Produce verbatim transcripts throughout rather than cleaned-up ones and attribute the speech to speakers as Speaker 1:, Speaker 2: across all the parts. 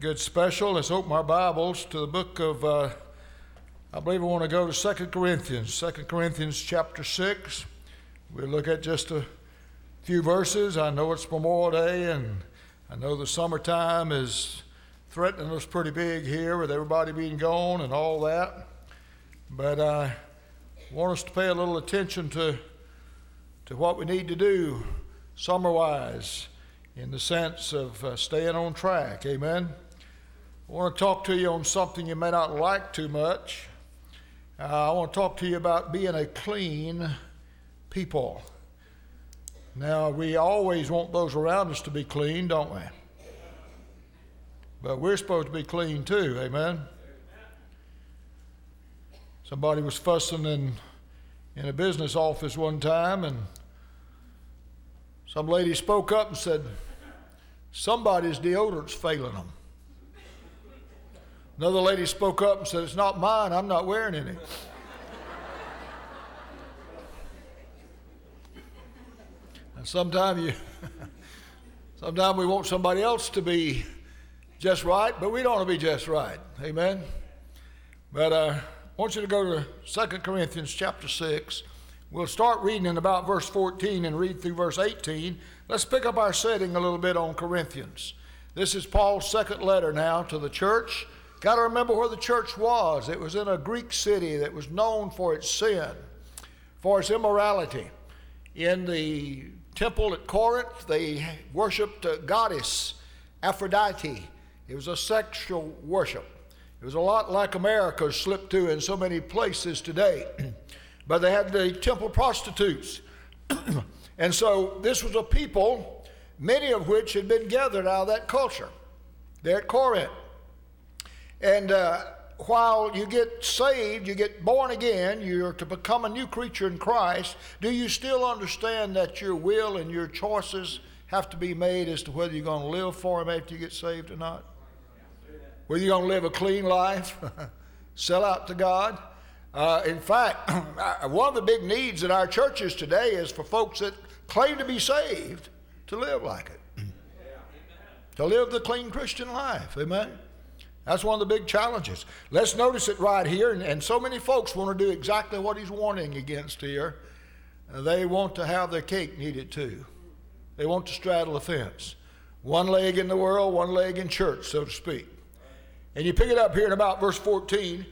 Speaker 1: Good special. Let's open our Bibles to the book of, uh, I believe I want to go to Second Corinthians. Second Corinthians chapter six. We'll look at just a few verses. I know it's Memorial Day, and I know the summertime is threatening us pretty big here with everybody being gone and all that. But I want us to pay a little attention to, to what we need to do summer-wise, in the sense of uh, staying on track. Amen. I want to talk to you on something you may not like too much. Uh, I want to talk to you about being a clean people. Now, we always want those around us to be clean, don't we? But we're supposed to be clean too. Amen. Somebody was fussing in, in a business office one time, and some lady spoke up and said, somebody's deodorant's failing them. Another lady spoke up and said, it's not mine, I'm not wearing any. And sometimes you, sometimes we want somebody else to be just right, but we don't want to be just right. Amen? But uh, I want you to go to Second Corinthians chapter six. We'll start reading in about verse fourteen and read through verse eighteen. Let's pick up our setting a little bit on Corinthians. This is Paul's second letter now to the church. Got to remember where the church was. It was in a Greek city that was known for its sin, for its immorality. In the temple at Corinth, they worshiped a goddess, Aphrodite. It was a sexual worship. It was a lot like America slipped to in so many places today. But they had the temple prostitutes. And so this was a people, many of which had been gathered out of that culture there at Corinth. And uh, while you get saved, you get born again, you're to become a new creature in Christ, do you still understand that your will and your choices have to be made as to whether you're going to live for Him after you get saved or not? Whether you're going to live a clean life, sell out to God? Uh, in fact, one of the big needs in our churches today is for folks that claim to be saved to live like it. To live the clean Christian life. Amen? That's one of the big challenges. Let's notice it right here, and, and so many folks want to do exactly what he's warning against here. Uh, they want to have their cake and eat it too. They want to straddle the fence. One leg in the world, one leg in church, so to speak. And you pick it up here in about verse fourteen.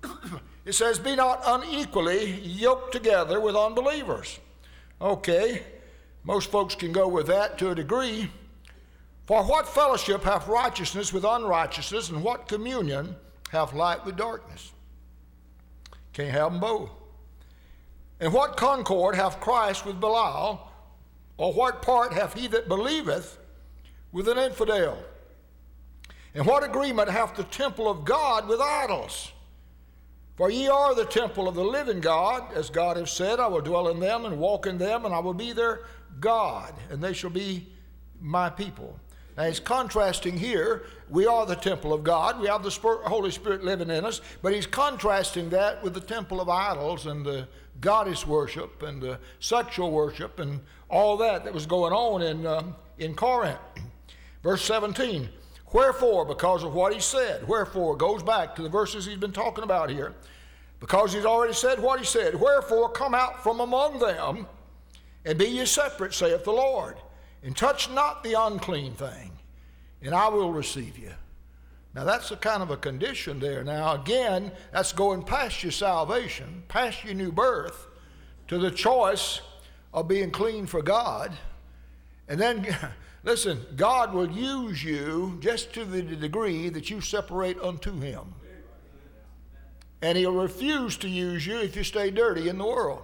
Speaker 1: It says, be not unequally yoked together with unbelievers. Okay, most folks can go with that to a degree. For what fellowship hath righteousness with unrighteousness, and what communion hath light with darkness? Can't have them both. And what concord hath Christ with Belial, or what part hath he that believeth with an infidel? And what agreement hath the temple of God with idols? For ye are the temple of the living God, as God hath said, I will dwell in them and walk in them, and I will be their God, and they shall be my people. Now he's contrasting here, we are the temple of God, we have the Spirit, Holy Spirit living in us, but he's contrasting that with the temple of idols and the goddess worship and the sexual worship and all that that was going on in, um, in Corinth. Verse seventeen. Wherefore, because of what he said, wherefore goes back to the verses he's been talking about here, because he's already said what he said, wherefore come out from among them, and be ye separate, saith the Lord, and touch not the unclean thing, and I will receive you. Now that's a kind of a condition there. Now again, that's going past your salvation, past your new birth, to the choice of being clean for God, and then... Listen, God will use you just to the degree that you separate unto Him. And He'll refuse to use you if you stay dirty in the world.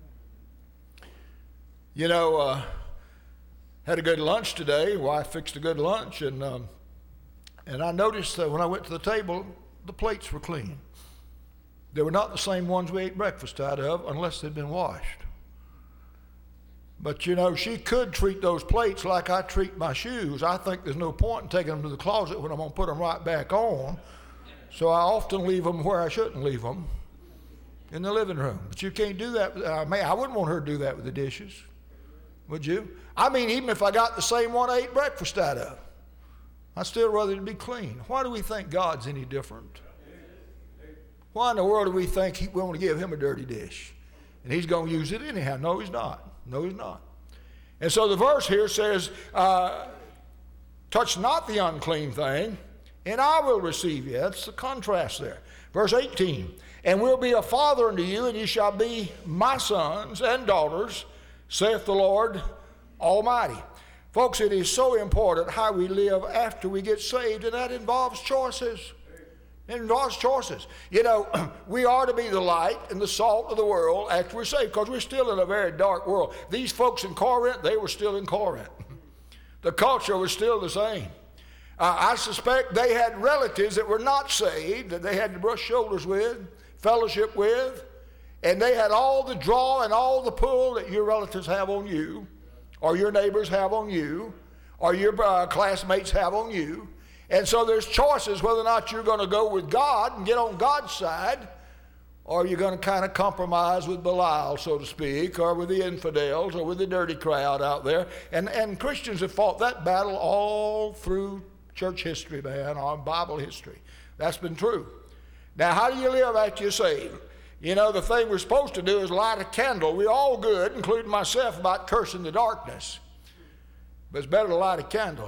Speaker 1: You know, uh, had a good lunch today. Wife fixed a good lunch, and um, and I noticed that when I went to the table, the plates were clean. They were not the same ones we ate breakfast out of unless they'd been washed. But, you know, she could treat those plates like I treat my shoes. I think there's no point in taking them to the closet when I'm going to put them right back on. So I often leave them where I shouldn't leave them, in the living room. But you can't do that. I mean, I wouldn't want her to do that with the dishes. Would you? I mean, even if I got the same one I ate breakfast out of. I'd still rather it be clean. Why do we think God's any different? Why in the world do we think he, we want to give him a dirty dish? And he's going to use it anyhow. No, he's not. No, he's not. And so the verse here says, uh, touch not the unclean thing, and I will receive you. That's the contrast there. Verse eighteen, and will be a father unto you, and ye shall be my sons and daughters, saith the Lord Almighty. Folks, it is so important how we live after we get saved, and that involves choices. It involves choices. You know, we are to be the light and the salt of the world after we're saved, because we're still in a very dark world. These folks in Corinth, they were still in Corinth. The culture was still the same. Uh, I suspect they had relatives that were not saved, that they had to brush shoulders with, fellowship with, and they had all the draw and all the pull that your relatives have on you, or your neighbors have on you, or your uh, classmates have on you. And so there's choices whether or not you're going to go with God and get on God's side, or you're going to kind of compromise with Belial, so to speak, or with the infidels, or with the dirty crowd out there. And, and Christians have fought that battle all through church history, man, or Bible history. That's been true. Now, how do you live after you're saved? You know, the thing we're supposed to do is light a candle. We're all good, including myself, about cursing the darkness. But it's better to light a candle.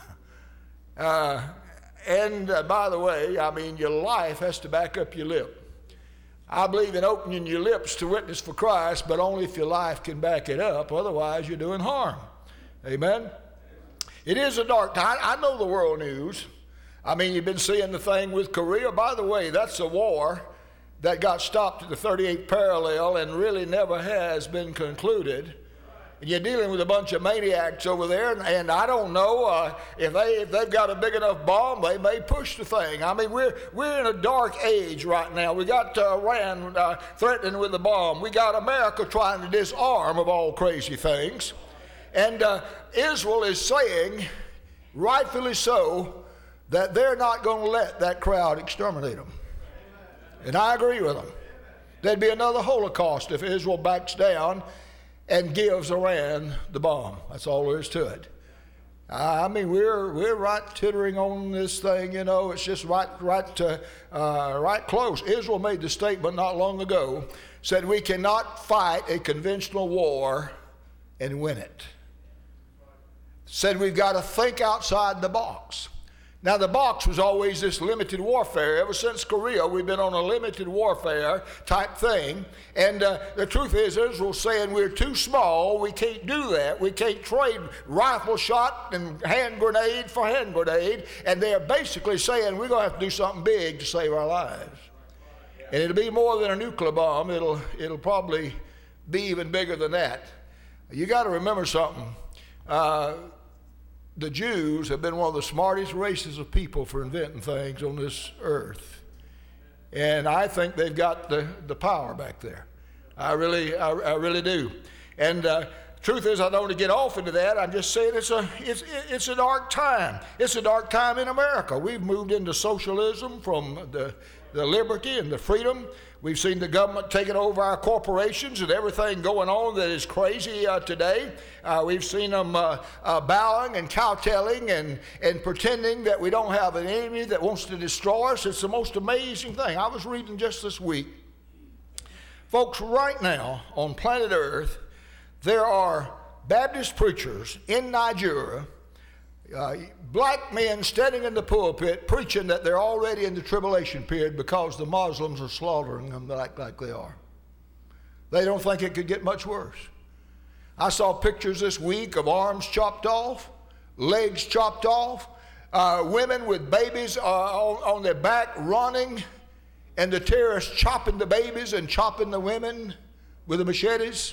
Speaker 1: uh, and uh, by the way, I mean, your life has to back up your lip. I believe in opening your lips to witness for Christ, but only if your life can back it up. Otherwise, you're doing harm. Amen? It is a dark time. I know the world news. I mean, you've been seeing the thing with Korea. By the way, that's a war that got stopped at the thirty-eighth parallel and really never has been concluded. And you're dealing with a bunch of maniacs over there, and, and I don't know uh, if they if they've got a big enough bomb, they may push the thing. I mean, we're we're in a dark age right now. We got uh, Iran uh, threatening with the bomb. We got America trying to disarm of all crazy things, and uh, Israel is saying, rightfully so, that they're not going to let that crowd exterminate them. And I agree with them. There'd be another Holocaust if Israel backs down and gives Iran the bomb. That's all there is to it. I mean, we're we're right tittering on this thing, you know. It's just right right uh, uh, right close. Israel made the statement not long ago, said we cannot fight a conventional war and win it. Said we've got to think outside the box. Now, the box was always this limited warfare. Ever since Korea, we've been on a limited warfare type thing. And uh, the truth is, Israel's saying we're too small. We can't do that. We can't trade rifle shot and hand grenade for hand grenade. And they're basically saying we're going to have to do something big to save our lives. And it'll be more than a nuclear bomb. It'll, it'll probably be even bigger than that. You got to remember something. Uh, The Jews have been one of the smartest races of people for inventing things on this earth. And I think they've got the, the power back there. I really, I, I really do. And uh, truth is, I don't want to get off into that. I'm just saying it's a, it's, it's a dark time. It's a dark time in America. We've moved into socialism from the, the liberty and the freedom. We've seen the government taking over our corporations and everything going on that is crazy uh, today. Uh, we've seen them uh, uh, bowing and kowtowing and, and pretending that we don't have an enemy that wants to destroy us. It's the most amazing thing. I was reading just this week. Folks, right now on planet Earth, there are Baptist preachers in Nigeria, Uh, black men standing in the pulpit preaching that they're already in the tribulation period because the Muslims are slaughtering them like, like they are. They don't think it could get much worse. I saw pictures this week of arms chopped off, legs chopped off, uh, women with babies uh, on, on their back running, and the terrorists chopping the babies and chopping the women with the machetes.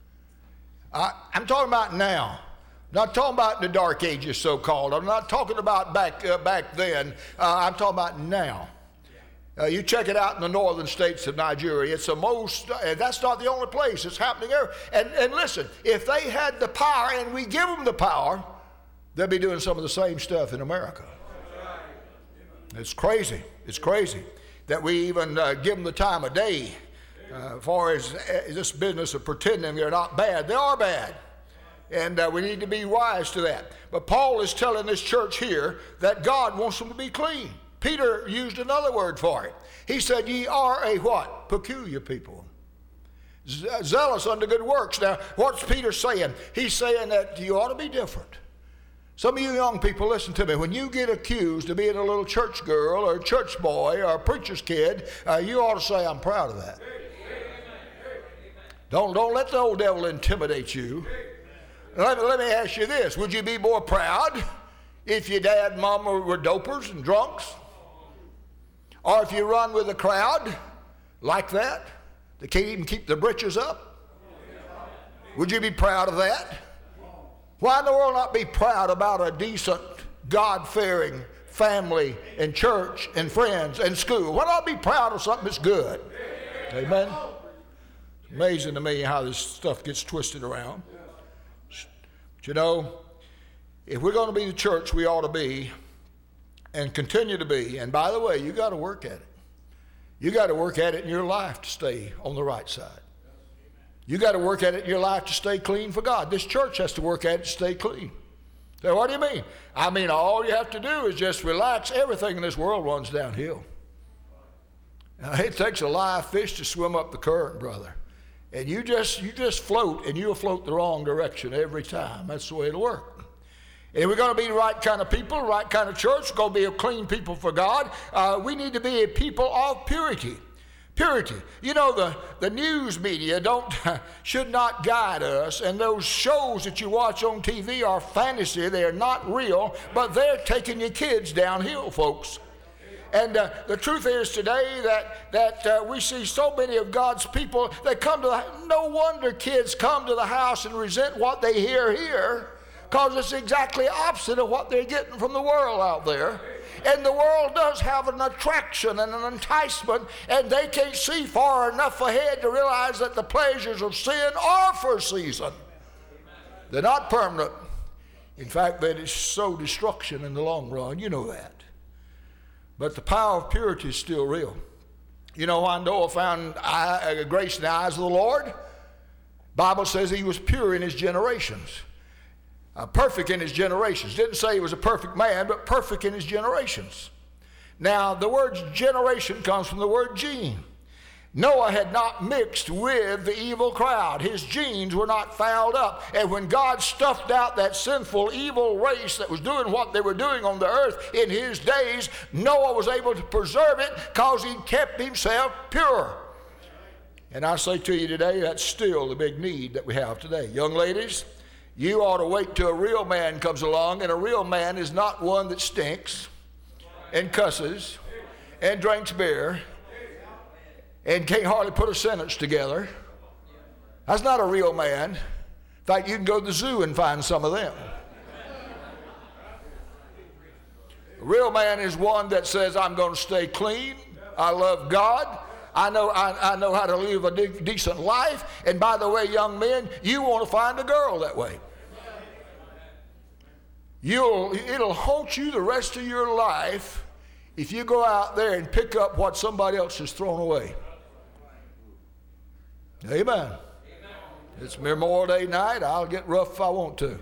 Speaker 1: Uh, I'm talking about now. Not talking about the dark ages, so-called. I'm not talking about back uh, back then. Uh, I'm talking about now. Uh, you check it out in the northern states of Nigeria. It's the most, and that's not the only place. It's happening there. And, and listen, if they had the power and we give them the power, they'll be doing some of the same stuff in America. It's crazy. It's crazy that we even uh, give them the time of day. Uh, as far as uh, this business of pretending they're not bad, they are bad. And uh, we need to be wise to that. But Paul is telling this church here that God wants them to be clean. Peter used another word for it. He said, ye are a what? Peculiar people. Zealous unto good works. Now, what's Peter saying? He's saying that you ought to be different. Some of you young people, listen to me. When you get accused of being a little church girl or a church boy or a preacher's kid, uh, you ought to say, I'm proud of that. Don't, don't let the old devil intimidate you. Let me, let me ask you this. Would you be more proud if your dad and mama were dopers and drunks? Or if you run with a crowd like that, they can't even keep their britches up? Would you be proud of that? Why in the world not be proud about a decent, God-fearing family and church and friends and school? Why not be proud of something that's good? Amen? It's amazing to me how this stuff gets twisted around. But you know, if we're going to be the church we ought to be and continue to be, and by the way, you got to work at it. You got to work at it in your life to stay on the right side. You got to work at it in your life to stay clean for God. This church has to work at it to stay clean. So what do you mean? I mean, all you have to do is just relax. Everything in this world runs downhill. Now, it takes a live fish to swim up the current, brother. And you just you just float, and you'll float the wrong direction every time. That's the way it'll work. And if we're going to be the right kind of people, right kind of church, we're going to be a clean people for God, uh, we need to be a people of purity. Purity. You know, the, the news media don't should not guide us, and those shows that you watch on T V are fantasy. They are not real, but they're taking your kids downhill, folks. And uh, the truth is today that, that uh, we see so many of God's people, they come to the, no wonder kids come to the house and resent what they hear here, because it's exactly opposite of what they're getting from the world out there. And the world does have an attraction and an enticement, and they can't see far enough ahead to realize that the pleasures of sin are for a season. They're not permanent. In fact, they sow destruction in the long run. You know that. But the power of purity is still real. You know why Noah found eye, grace in the eyes of the Lord? The Bible says he was pure in his generations. Uh, perfect in his generations. Didn't say he was a perfect man, but perfect in his generations. Now, the word generation comes from the word gene. Noah had not mixed with the evil crowd. His genes were not fouled up. And when God stuffed out that sinful, evil race that was doing what they were doing on the earth in his days, Noah was able to preserve it because he kept himself pure. And I say to you today, that's still the big need that we have today. Young ladies, you ought to wait till a real man comes along, and a real man is not one that stinks and cusses and drinks beer and can't hardly put a sentence together. That's not a real man. In fact, you can go to the zoo and find some of them. A real man is one that says, I'm going to stay clean. I love God. I know, I, I know how to live a de- decent life. And by the way, young men, you want to find a girl that way. You'll, it'll haunt you the rest of your life if you go out there and pick up what somebody else has thrown away. Amen. Amen. It's Memorial Day night. I'll get rough if I want to.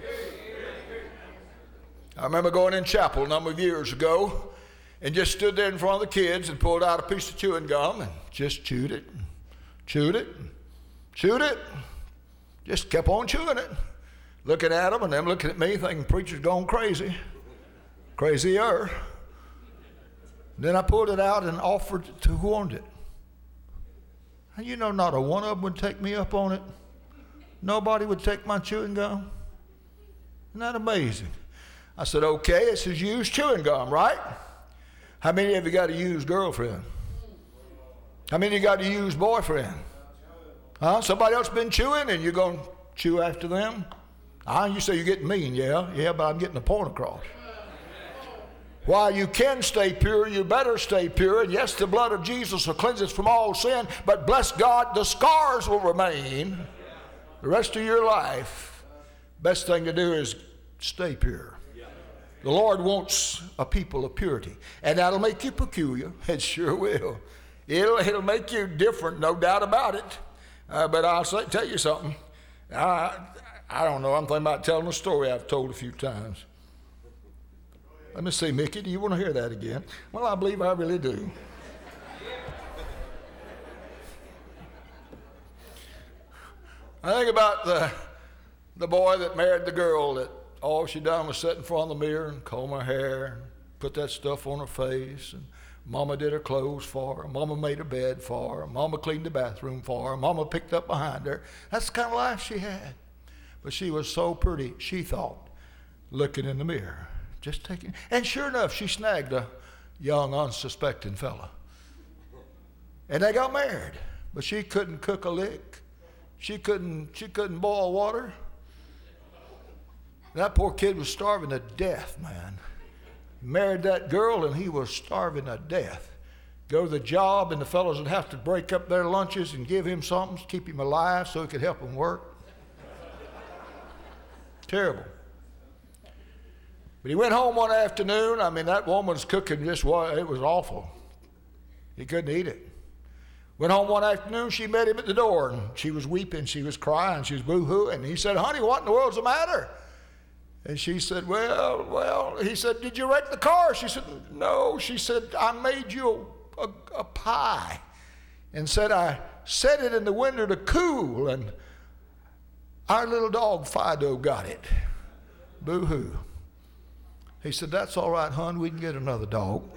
Speaker 1: I remember going in chapel a number of years ago and just stood there in front of the kids and pulled out a piece of chewing gum and just chewed it, chewed it, chewed it, just kept on chewing it, looking at them and them looking at me thinking, preacher's gone crazy, crazier. Then I pulled it out and offered it to who wanted it. And you know, not a one of them would take me up on it. Nobody would take my chewing gum. Isn't that amazing? I said, okay, it's his used chewing gum, right? How many of you got a used girlfriend? How many of you got a used boyfriend? Huh? Somebody else been chewing and you're going to chew after them? Ah, you say you're getting mean, yeah? Yeah, but I'm getting the point across. While you can stay pure, you better stay pure. And yes, the blood of Jesus will cleanse us from all sin, but bless God, the scars will remain the rest of your life. Best thing to do is stay pure. The Lord wants a people of purity, and that'll make you peculiar. It sure will. It'll, it'll make you different, no doubt about it. Uh, but I'll say, tell you something. Uh, I don't know. I'm thinking about telling a story I've told a few times. Let me see, Mickey, do you want to hear that again? Well, I believe I really do. I think about the, the boy that married the girl that all she done was sit in front of the mirror and comb her hair and put that stuff on her face. And Mama did her clothes for her. Mama made her bed for her. Mama cleaned the bathroom for her. Mama picked up behind her. That's the kind of life she had. But she was so pretty, she thought, looking in the mirror. Just taking, and sure enough, she snagged a young, unsuspecting fella. And they got married. But she couldn't cook a lick. She couldn't, she couldn't boil water. That poor kid was starving to death, man. He married that girl, and he was starving to death. Go to the job, and the fellows would have to break up their lunches and give him something to keep him alive so he could help him work. Terrible. But he went home one afternoon. I mean, that woman's cooking just was, it was awful. He couldn't eat it. Went home one afternoon, she met him at the door, and she was weeping, she was crying, she was boo-hooing. And he said, honey, what in the world's the matter? And she said, well, well, he said, did you wreck the car? She said, no. She said, I made you a, a, a pie and said I set it in the window to cool, and our little dog Fido got it. Boo-hoo. He said, that's all right, hon, we can get another dog.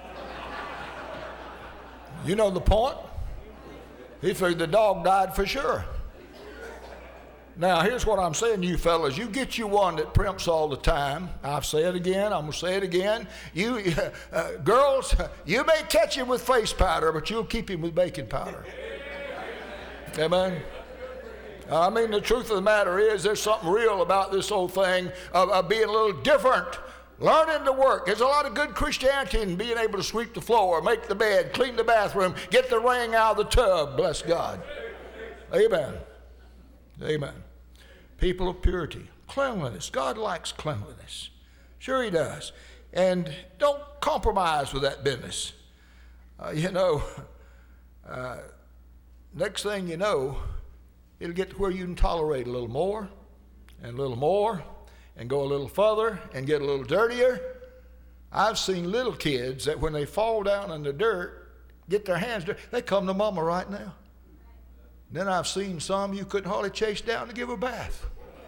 Speaker 1: You know the point? He figured the dog died for sure. Now, here's what I'm saying to you fellas. You get you one that primps all the time. I'll say it again. I'm going to say it again. You uh, girls, you may catch him with face powder, but you'll keep him with baking powder. Amen? I mean, the truth of the matter is there's something real about this whole thing of, of being a little different. Learning to work. There's a lot of good Christianity in being able to sweep the floor, make the bed, clean the bathroom, get the ring out of the tub. Bless God. Amen. Amen. People of purity. Cleanliness. God likes cleanliness. Sure he does. And don't compromise with that business. Uh, you know, uh, next thing you know, it'll get to where you can tolerate a little more and a little more and go a little further and get a little dirtier. I've seen little kids that when they fall down in the dirt, get their hands dirty, they come to mama right now. Then I've seen some you couldn't hardly chase down to give a bath.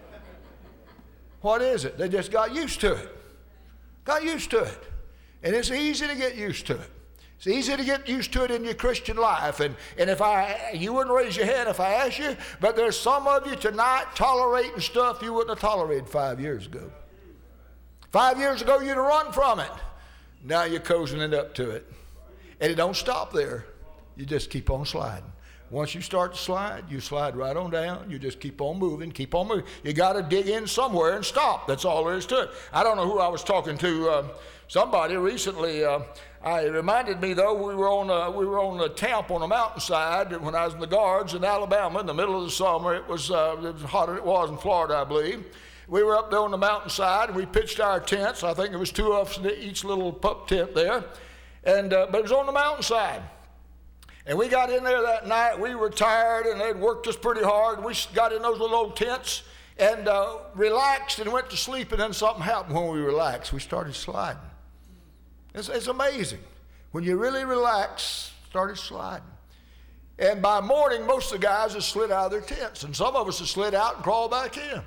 Speaker 1: What is it? They just got used to it. Got used to it. And it's easy to get used to it. It's easy to get used to it in your Christian life. And, and if I, you wouldn't raise your hand if I asked you, but there's some of you tonight tolerating stuff you wouldn't have tolerated five years ago. Five years ago, you'd have run from it. Now you're cozying up to it. And it don't stop there. You just keep on sliding. Once you start to slide, you slide right on down. You just keep on moving, keep on moving. You got to dig in somewhere and stop. That's all there is to it. I don't know who I was talking to. Uh, somebody recently. Uh, I, it reminded me though. We were on a, we were on a camp on a mountainside when I was in the Guards in Alabama in the middle of the summer. It was uh, it was hotter than it was in Florida, I believe. We were up there on the mountainside and we pitched our tents. I think there was two of us in each little pup tent there, and uh, but it was on the mountainside. And we got in there that night. We were tired, and they'd worked us pretty hard. We got in those little old tents and uh, relaxed and went to sleep, and then something happened when we relaxed. We started sliding. It's, it's amazing. When you really relax, started sliding. And by morning, most of the guys had slid out of their tents, and some of us had slid out and crawled back in.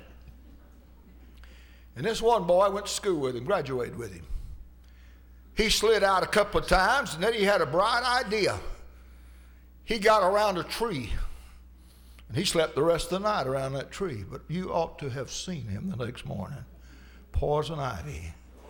Speaker 1: And this one boy, I went to school with him, graduated with him. He slid out a couple of times, and then he had a bright idea. He got around a tree, and he slept the rest of the night around that tree. But you ought to have seen him the next morning. Poison ivy.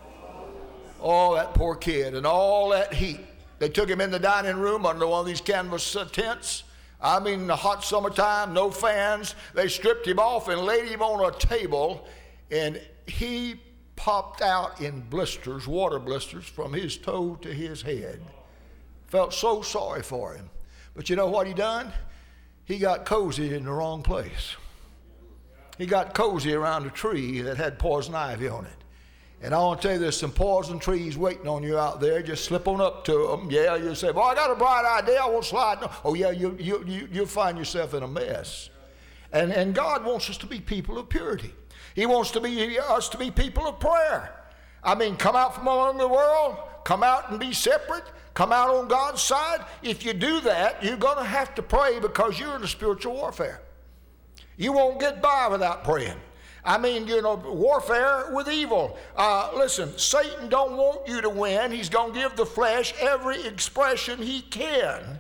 Speaker 1: Oh, that poor kid, and all that heat. They took him in the dining room under one of these canvas uh, tents. I mean, in the hot summertime, no fans. They stripped him off and laid him on a table, and he popped out in blisters, water blisters, from his toe to his head. Felt so sorry for him. But you know what he done? He got cozy in the wrong place. He got cozy around a tree that had poison ivy on it. And I want to tell you, there's some poison trees waiting on you out there. Just slip on up to them. Yeah, you'll say, well, I got a bright idea. I won't slide. No. Oh, yeah, you, you, you, you'll find yourself in a mess. And, and God wants us to be people of purity. He wants to be us to be people of prayer. I mean, come out from among the world, come out and be separate, come out on God's side. If you do that, you're going to have to pray because you're in a spiritual warfare. You won't get by without praying. I mean, you know, warfare with evil. Uh, listen, Satan don't want you to win. He's going to give the flesh every expression he can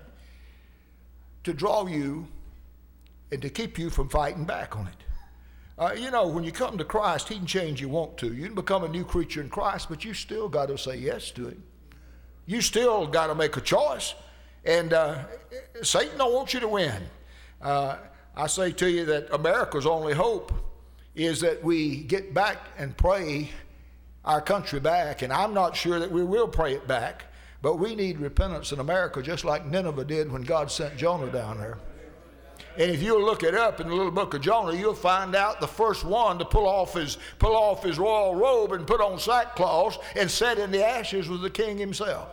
Speaker 1: to draw you and to keep you from fighting back on it. Uh, you know, when you come to Christ, he can change you want to. You can become a new creature in Christ, but you still got to say yes to him. You still got to make a choice. And uh, Satan don't want you to win. Uh, I say to you that America's only hope is that we get back and pray our country back. And I'm not sure that we will pray it back, but we need repentance in America just like Nineveh did when God sent Jonah down there. And if you'll look it up in the little book of Jonah, you'll find out the first one to pull off his, pull off his royal robe and put on sackcloth and sit in the ashes was the king himself.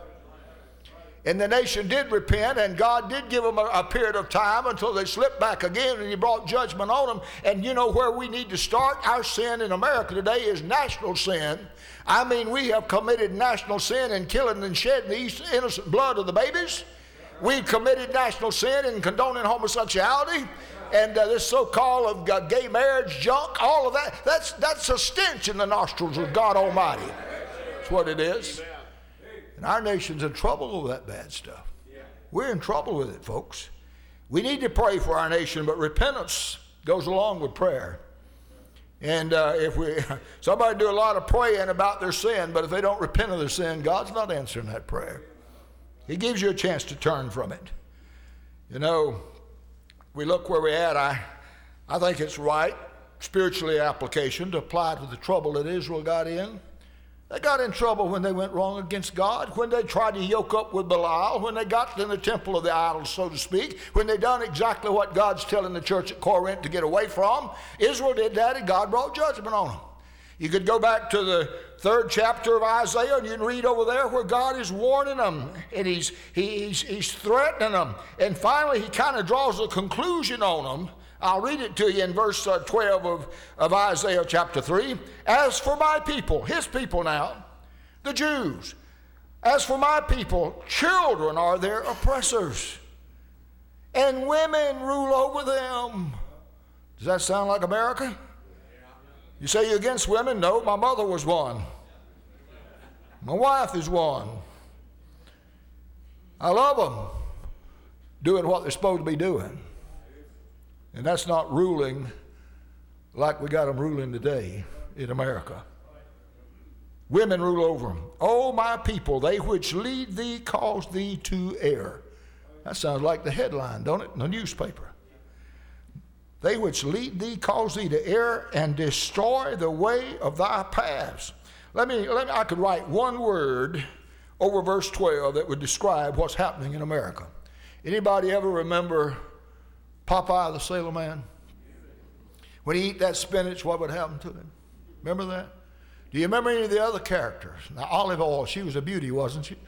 Speaker 1: And the nation did repent, and God did give them a, a period of time until they slipped back again, and he brought judgment on them. And you know where we need to start? Our sin in America today is national sin. I mean, we have committed national sin in killing and shedding the innocent blood of the babies. We've committed national sin in condoning homosexuality and uh, this so-called of uh, gay marriage junk, all of that. That's, that's a stench in the nostrils of God Almighty. That's what it is. And our nation's in trouble with that bad stuff. We're in trouble with it, folks. We need to pray for our nation, but repentance goes along with prayer. And uh, if we, somebody do a lot of praying about their sin, but if they don't repent of their sin, God's not answering that prayer. He gives you a chance to turn from it. You know, we look where we're at. I, I think it's right, spiritually application, to apply to the trouble that Israel got in. They got in trouble when they went wrong against God, when they tried to yoke up with Belial, when they got in the temple of the idols, so to speak, when they done exactly what God's telling the church at Corinth to get away from. Israel did that, and God brought judgment on them. You could go back to the third chapter of Isaiah, and you can read over there where God is warning them, and he's, he's, he's threatening them. And finally, he kind of draws a conclusion on them. I'll read it to you in verse uh, twelve of, of Isaiah chapter three. As for my people, his people now, the Jews, as for my people, children are their oppressors, and women rule over them. Does that sound like America? You say you're against women? No, my mother was one. My wife is one. I love them doing what they're supposed to be doing. And that's not ruling like we got them ruling today in America. Women rule over them. Oh, my people, they which lead thee cause thee to err. That sounds like the headline, don't it, in the newspaper. They which lead thee cause thee to err and destroy the way of thy paths. Let me, let me, I could write one word over verse twelve that would describe what's happening in America. Anybody ever remember Popeye the Sailor Man? When he ate that spinach, what would happen to him? Remember that? Do you remember any of the other characters? Now, Olive Oyl, she was a beauty, wasn't she?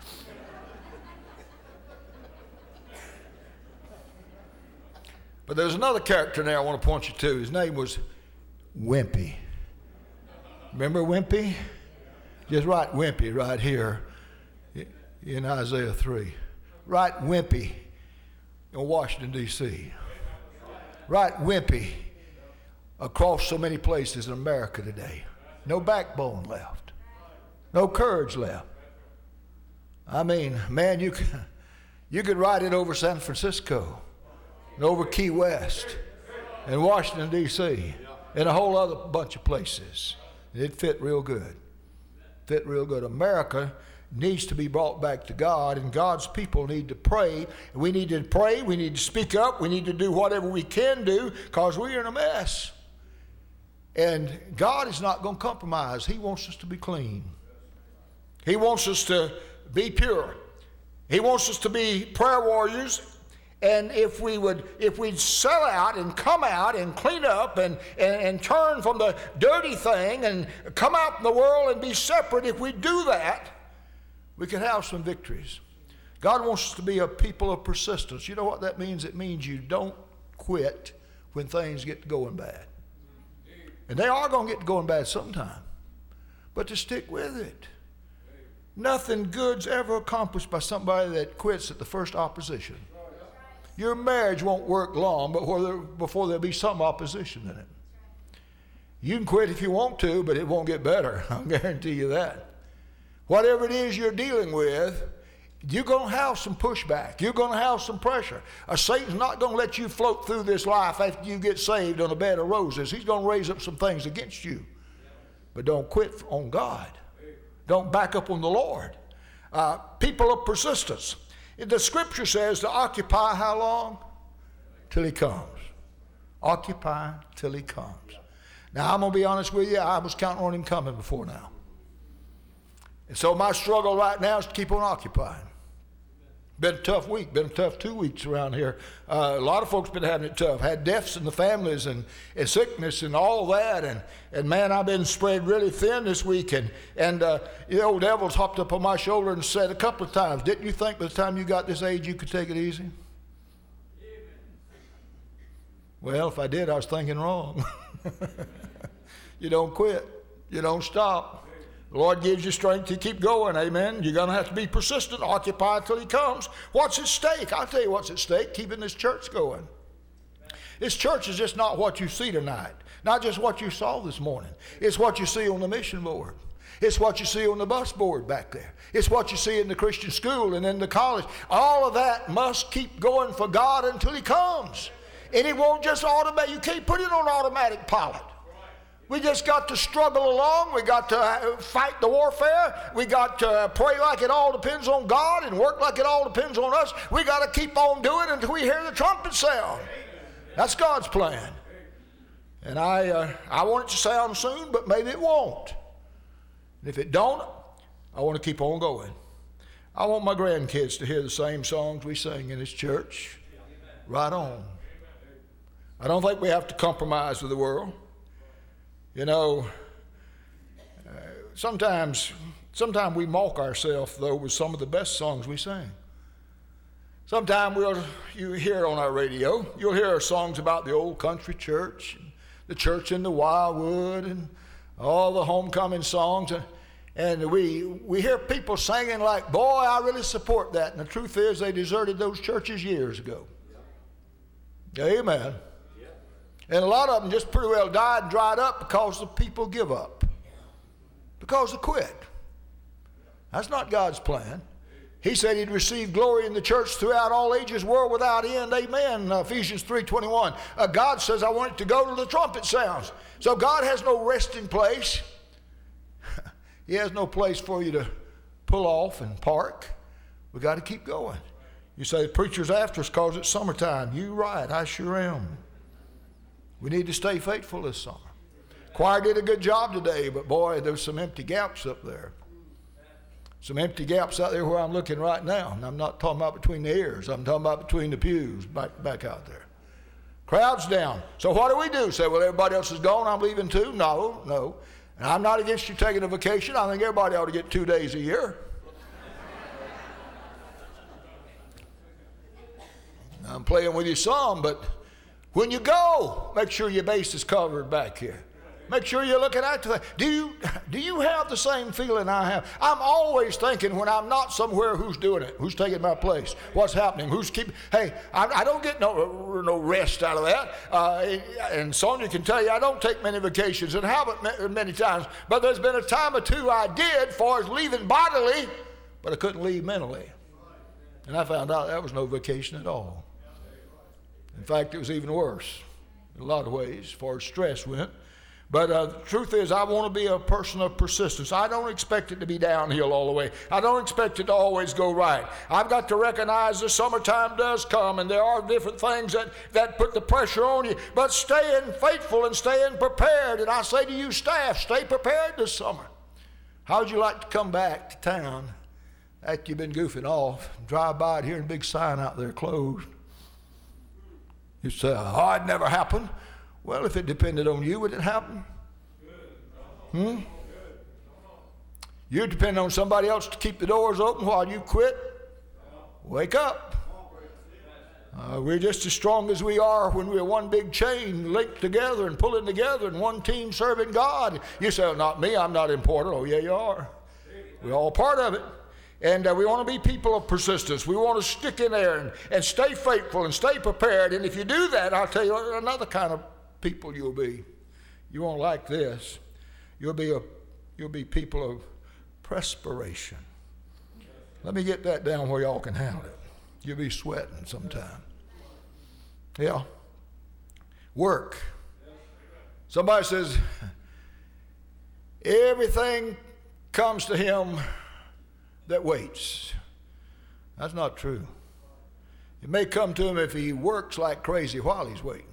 Speaker 1: But there's another character there I want to point you to. His name was Wimpy. Remember Wimpy? Just write Wimpy right here in Isaiah three. Write Wimpy in Washington, D C Write Wimpy across so many places in America today. No backbone left. No courage left. I mean, man, you could, you could write it over San Francisco and over Key West and Washington, D C and a whole other bunch of places. It fit real good. Fit real good. America needs to be brought back to God, and God's people need to pray. We need to pray. We need to speak up. We need to do whatever we can do because we're in a mess. And God is not going to compromise. He wants us to be clean. He wants us to be pure. He wants us to be prayer warriors. And if we would, if we'd sell out and come out and clean up and, and, and turn from the dirty thing and come out in the world and be separate, if we do that, we could have some victories. God wants us to be a people of persistence. You know what that means? It means you don't quit when things get to going bad. And they are going to get to going bad sometime. But to stick with it. Nothing good's ever accomplished by somebody that quits at the first opposition. Your marriage won't work long before there'll be some opposition in it. You can quit if you want to, but it won't get better. I'll guarantee you that. Whatever it is you're dealing with, you're going to have some pushback. You're going to have some pressure. Uh, Satan's not going to let you float through this life after you get saved on a bed of roses. He's going to raise up some things against you. But don't quit on God. Don't back up on the Lord. Uh, people of persistence. The scripture says to occupy how long? Till he comes. Occupy till he comes. Now, I'm going to be honest with you. I was counting on him coming before now. And so my struggle right now is to keep on occupying. Been a tough week. Been a tough two weeks around here. Uh, a lot of folks been having it tough. Had deaths in the families and, and sickness and all that. And, and man, I've been spread really thin this week. And, and uh, the old devil's hopped up on my shoulder and said a couple of times, didn't you think by the time you got this age you could take it easy? Well, if I did, I was thinking wrong. You don't quit. You don't stop. The Lord gives you strength to keep going. Amen. You're going to have to be persistent, occupy until he comes. What's at stake? I'll tell you what's at stake, keeping this church going. This church is just not what you see tonight. Not just what you saw this morning. It's what you see on the mission board. It's what you see on the bus board back there. It's what you see in the Christian school and in the college. All of that must keep going for God until he comes. And it won't just automatic. You can't put it on automatic pilot. We just got to struggle along. We got to fight the warfare. We got to pray like it all depends on God and work like it all depends on us. We got to keep on doing it until we hear the trumpet sound. That's God's plan. And I, uh, I want it to sound soon, but maybe it won't. And if it don't, I want to keep on going. I want my grandkids to hear the same songs we sing in this church. Right on. I don't think we have to compromise with the world. You know, uh, sometimes, sometimes we mock ourselves, though, with some of the best songs we sing. Sometimes we'll, you hear on our radio, you'll hear songs about the old country church, the church in the wildwood, and all the homecoming songs. And, and we, we hear people singing like, boy, I really support that. And the truth is they deserted those churches years ago. Amen. And a lot of them just pretty well died and dried up because the people give up. Because they quit. That's not God's plan. He said he'd receive glory in the church throughout all ages, world without end. Amen. Uh, Ephesians three twenty-one. Uh, God says, I want it to go till the trumpet sounds. So God has no resting place. He has no place for you to pull off and park. We've got to keep going. You say, the preacher's after us because it's summertime. You're right. I sure am. We need to stay faithful this summer. Choir did a good job today, but boy, there's some empty gaps up there. Some empty gaps out there where I'm looking right now. And I'm not talking about between the ears. I'm talking about between the pews, back, back out there. Crowd's down. So what do we do? Say, well, everybody else is gone, I'm leaving too? No, no. And I'm not against you taking a vacation. I think everybody ought to get two days a year. I'm playing with you some, but when you go, make sure your base is covered back here. Make sure you're looking out to that. Do you, do you have the same feeling I have? I'm always thinking when I'm not somewhere, who's doing it? Who's taking my place? What's happening? Who's keeping? Hey, I, I don't get no, no rest out of that. Uh, and Sonia can tell you I don't take many vacations and haven't many times. But there's been a time or two I did as far as leaving bodily, but I couldn't leave mentally. And I found out that was no vacation at all. In fact, it was even worse in a lot of ways as far as stress went. But uh, the truth is, I want to be a person of persistence. I don't expect it to be downhill all the way. I don't expect it to always go right. I've got to recognize the summertime does come, and there are different things that, that put the pressure on you. But staying faithful and staying prepared. And I say to you, staff, stay prepared this summer. How would you like to come back to town after you've been goofing off, drive by it, hear a big sign out there closed? You say, oh, it never happened. Well, if it depended on you, would it happen? Hmm? You depend on somebody else to keep the doors open while you quit? Wake up. Uh, we're just as strong as we are when we're one big chain linked together and pulling together and one team serving God. You say, oh, not me, I'm not important. Oh, yeah, you are. We're all part of it. And uh, we want to be people of persistence. We want to stick in there and, and stay faithful and stay prepared. And if you do that, I'll tell you another kind of people you'll be. You won't like this. You'll be a, you'll be people of perspiration. Let me get that down where y'all can handle it. You'll be sweating sometime. Yeah. Work. Somebody says, everything comes to him that waits. That's not true. It may come to him if he works like crazy while he's waiting.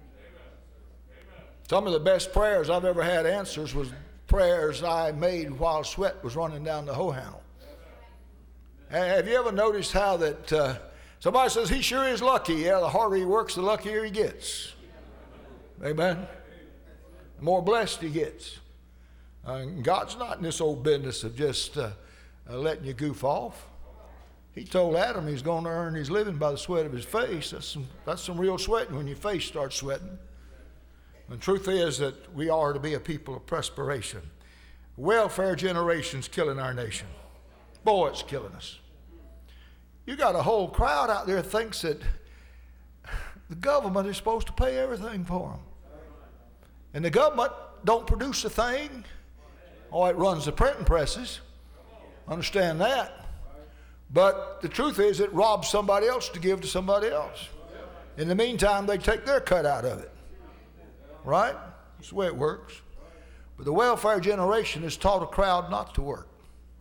Speaker 1: Some of the best prayers I've ever had answers was prayers I made while sweat was running down the hoe handle. Have you ever noticed how that uh, somebody says he sure is lucky? Yeah, the harder he works, the luckier he gets. Amen. The more blessed he gets. Uh, God's not in this old business of just uh, uh, letting you goof off. He told Adam he's going to earn his living by the sweat of his face. That's some, that's some real sweating when your face starts sweating. The truth is that we are to be a people of perspiration. Welfare generation's killing our nation. Boy, it's killing us. You got a whole crowd out there thinks that the government is supposed to pay everything for them. And the government don't produce a thing. Oh, it runs the printing presses. Understand that. But the truth is it robs somebody else to give to somebody else. In the meantime, they take their cut out of it. Right? That's the way it works. But the welfare generation has taught a crowd not to work.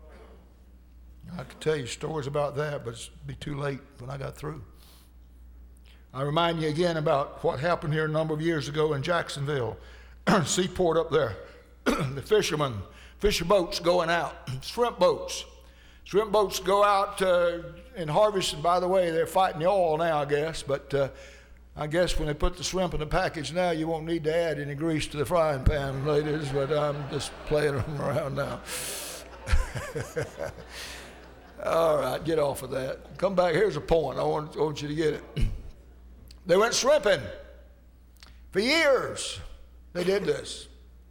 Speaker 1: I could tell you stories about that, but it'd be too late when I got through. I remind you again about what happened here a number of years ago in Jacksonville, seaport up there. The fishermen, fisher boats going out, shrimp boats. Shrimp boats go out uh, and harvest, and by the way, they're fighting the oil now, I guess, but uh, I guess when they put the shrimp in the package now, you won't need to add any grease to the frying pan, ladies, but I'm just playing them around now. All right, get off of that. Come back. Here's a point. I want, I want you to get it. They went shrimping. For years, they did this.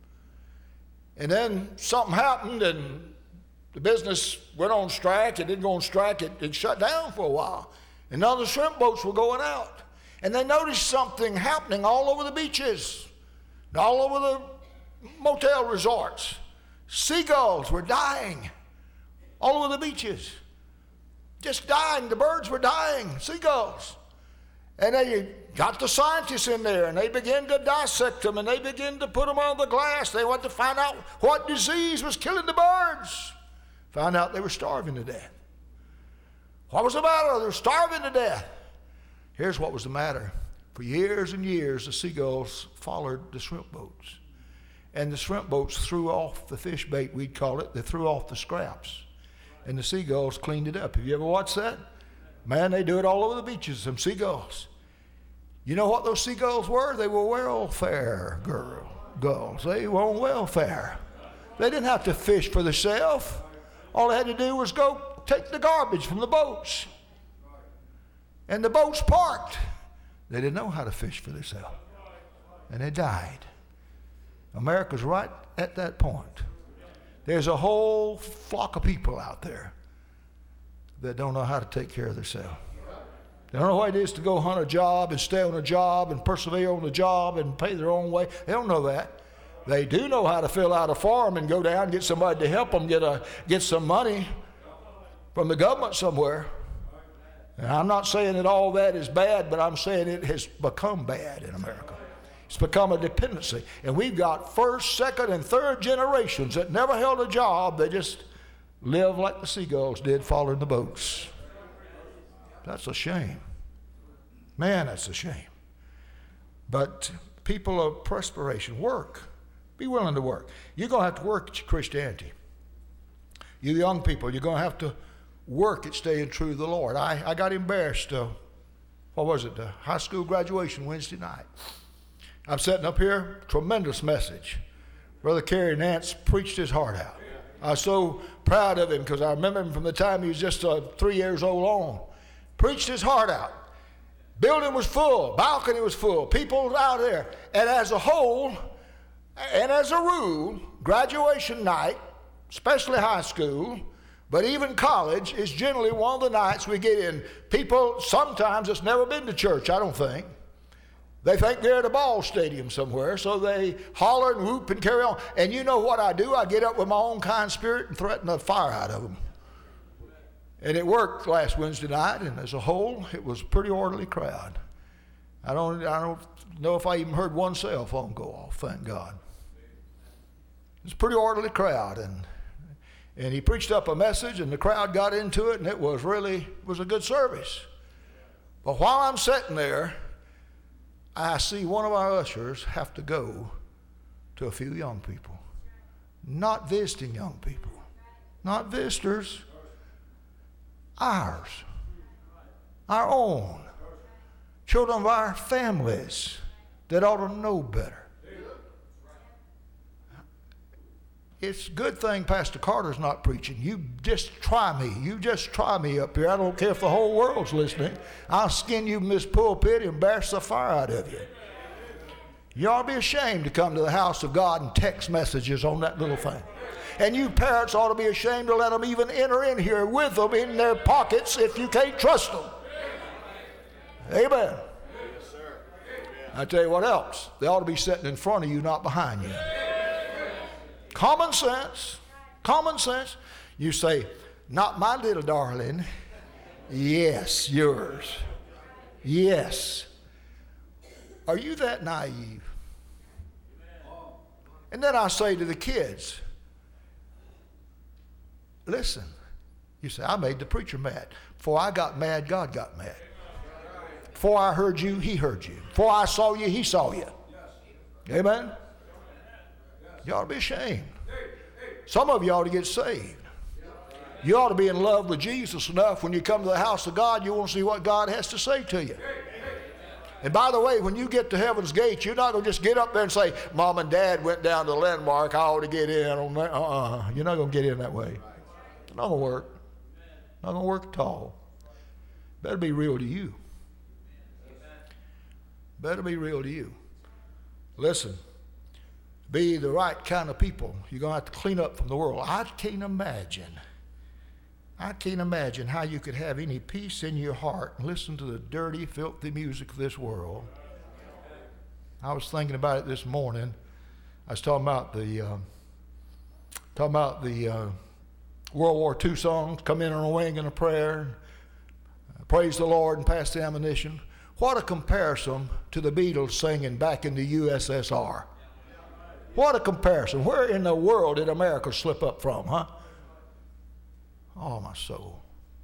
Speaker 1: And then something happened, and the business went on strike. It didn't go on strike. It, it shut down for a while. And other shrimp boats were going out. And they noticed something happening all over the beaches, all over the motel resorts. Seagulls were dying. All over the beaches. Just dying. The birds were dying. Seagulls. And they got the scientists in there, and they began to dissect them, and they began to put them on the glass. They wanted to find out what disease was killing the birds. Found out they were starving to death. What was the matter? They were starving to death. Here's what was the matter. For years and years, the seagulls followed the shrimp boats. And the shrimp boats threw off the fish bait, we'd call it. They threw off the scraps. And the seagulls cleaned it up. Have you ever watched that? Man, they do it all over the beaches, some seagulls. You know what those seagulls were? They were welfare girl, gulls. They were on welfare. They didn't have to fish for themselves. All they had to do was go take the garbage from the boats. And the boats parked. They didn't know how to fish for themselves. And they died. America's right at that point. There's a whole flock of people out there that don't know how to take care of themselves. They don't know what it is to go hunt a job and stay on a job and persevere on the job and pay their own way. They don't know that. They do know how to fill out a form and go down and get somebody to help them get a get some money from the government somewhere. And I'm not saying that all that is bad, but I'm saying it has become bad in America. It's become a dependency. And we've got first, second, and third generations that never held a job. They just live like the seagulls did, following the boats. That's a shame. Man, that's a shame. But people of perspiration, work. Be willing to work. You're going to have to work at your Christianity. You young people, you're going to have to work at staying true to the Lord. I, I got embarrassed. Uh, what was it? The high school graduation Wednesday night. I'm sitting up here, tremendous message. Brother Kerry Nance preached his heart out. I was so proud of him because I remember him from the time he was just uh, three years old on. Preached his heart out. Building was full. Balcony was full. People out there. And as a whole, and as a rule, graduation night, especially high school, but even college, is generally one of the nights we get in. People sometimes that's never been to church, I don't think. They think they're at a ball stadium somewhere, so they holler and whoop and carry on. And you know what I do? I get up with my own kind spirit and threaten the fire out of them. And it worked last Wednesday night, and as a whole, it was a pretty orderly crowd. I don't, I don't know if I even heard one cell phone go off, thank God. It was a pretty orderly crowd, and and he preached up a message, and the crowd got into it, and it was really it was a good service. But while I'm sitting there, I see one of our ushers have to go to a few young people. Not visiting young people. Not visitors. Ours. Our own. Children of our families that ought to know better. It's a good thing Pastor Carter's not preaching. You just try me. You just try me up here. I don't care if the whole world's listening. I'll skin you from this pulpit and embarrass the fire out of you. You ought to be ashamed to come to the house of God and text messages on that little thing. And you parents ought to be ashamed to let them even enter in here with them in their pockets if you can't trust them. Amen. I tell you what else. They ought to be sitting in front of you, not behind you. Common sense. Common sense. You say, not my little darling. Yes, yours. Yes. Are you that naive? And then I say to the kids, listen. You say, I made the preacher mad. Before I got mad, God got mad. Before I heard you, he heard you. Before I saw you, he saw you. Amen? You ought to be ashamed. Some of you ought to get saved. You ought to be in love with Jesus enough when you come to the house of God, you want to see what God has to say to you. And by the way, when you get to heaven's gate, you're not going to just get up there and say, Mom and Dad went down to the landmark, I ought to get in on that. Uh-uh. You're not going to get in that way. It's not going to work. Not going to work at all. Better be real to you. Better be real to you. Listen. Be the right kind of people. You're going to have to clean up from the world. I can't imagine. I can't imagine how you could have any peace in your heart and listen to the dirty, filthy music of this world. I was thinking about it this morning. I was talking about the uh, talking about the uh, World War Two songs, Come In on a Wing and a Prayer, Praise the Lord and Pass the Ammunition. What a comparison to the Beatles singing back in the U S S R. What a comparison. Where in the world did America slip up from, huh? Oh, my soul.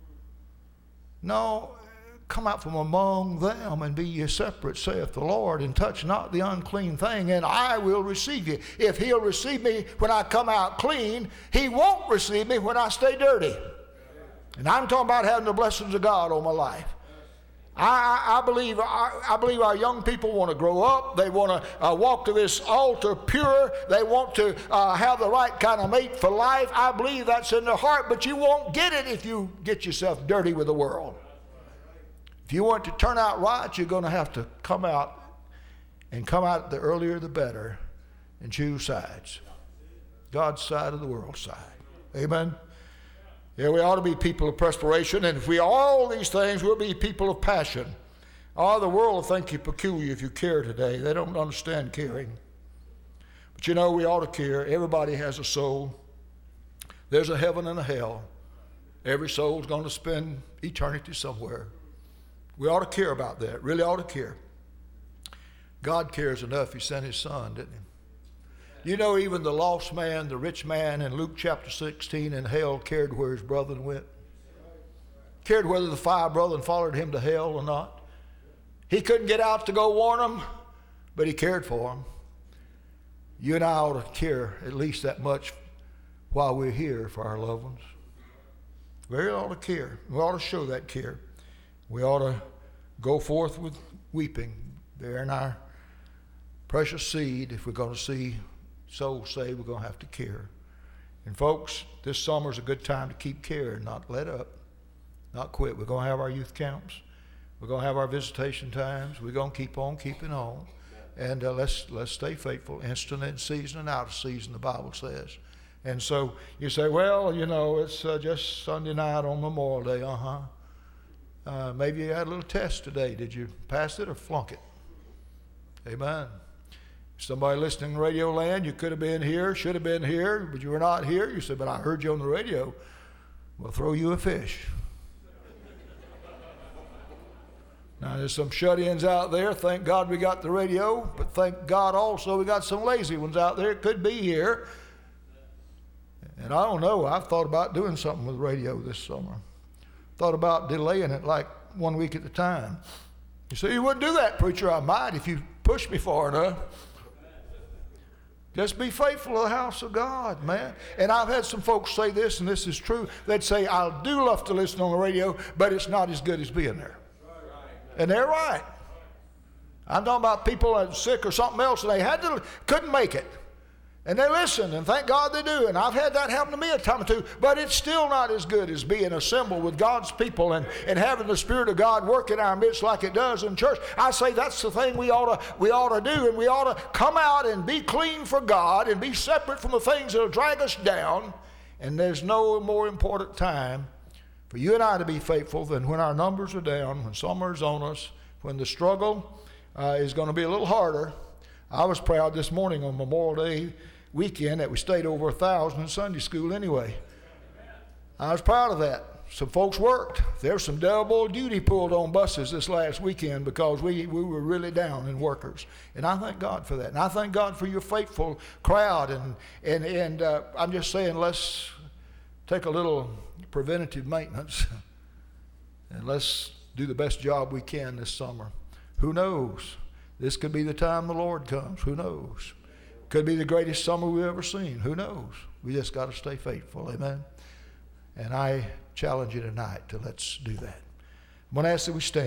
Speaker 1: No, come out from among them and be ye separate, saith the Lord, and touch not the unclean thing, and I will receive you. If he'll receive me when I come out clean, he won't receive me when I stay dirty. And I'm talking about having the blessings of God on my life. I, I, I believe I, I believe our young people want to grow up. They want to uh, walk to this altar pure. They want to uh, have the right kind of mate for life. I believe that's in their heart, but you won't get it if you get yourself dirty with the world. If you want to turn out right, you're going to have to come out, and come out the earlier the better, and choose sides. God's side or the world's side. Amen? Yeah, we ought to be people of perspiration, and if we are all these things, we'll be people of passion. Oh, the world will think you peculiar if you care today. They don't understand caring. But you know, we ought to care. Everybody has a soul. There's a heaven and a hell. Every soul's going to spend eternity somewhere. We ought to care about that, really ought to care. God cares enough. He sent his son, didn't he? You know, even the lost man, the rich man in Luke chapter sixteen in hell cared where his brethren went. Cared whether the five brethren followed him to hell or not. He couldn't get out to go warn them, but he cared for them. You and I ought to care at least that much while we're here for our loved ones. We really ought to care. We ought to show that care. We ought to go forth with weeping, bearing our precious seed. If we're going to see souls saved, we're going to have to care. And folks, this summer's a good time to keep caring, not let up, not quit. We're going to have our youth camps. We're going to have our visitation times. We're going to keep on keeping on. And uh, let's let's stay faithful, instant in season and out of season, the Bible says. And so you say, well, you know, it's uh, just Sunday night on Memorial Day. Uh-huh. Uh, maybe you had a little test today. Did you pass it or flunk it? Amen. Somebody listening in radio land, you could have been here, should have been here, but you were not here. You said, but I heard you on the radio. We'll throw you a fish. Now, there's some shut-ins out there. Thank God we got the radio, but thank God also we got some lazy ones out there. It could be here. And I don't know. I've thought about doing something with radio this summer. Thought about delaying it like one week at a time. You say, you wouldn't do that, preacher. I might if you push me far enough. Just be faithful to the house of God, man. And I've had some folks say this, and this is true. They'd say, I do love to listen on the radio, but it's not as good as being there. And they're right. I'm talking about people that are sick or something else, and they had to, couldn't make it. And they listen, and thank God they do. And I've had that happen to me a time or two, but it's still not as good as being assembled with God's people and, and having the Spirit of God work in our midst like it does in church. I say that's the thing we ought to we ought to do, and we ought to come out and be clean for God and be separate from the things that will drag us down. And there's no more important time for you and I to be faithful than when our numbers are down, when summer's on us, when the struggle uh, is going to be a little harder. I was proud this morning on Memorial Day weekend that we stayed over a thousand in Sunday school anyway. I was proud of that. Some folks worked. There's some double duty pulled on buses this last weekend because we, we were really down in workers. And I thank God for that. And I thank God for your faithful crowd. And, and, and uh, I'm just saying, let's take a little preventative maintenance and let's do the best job we can this summer. Who knows? This could be the time the Lord comes. Who knows? Could be the greatest summer we've ever seen. Who knows? We just got to stay faithful. Amen. And I challenge you tonight to let's do that. I'm going to ask that we stand.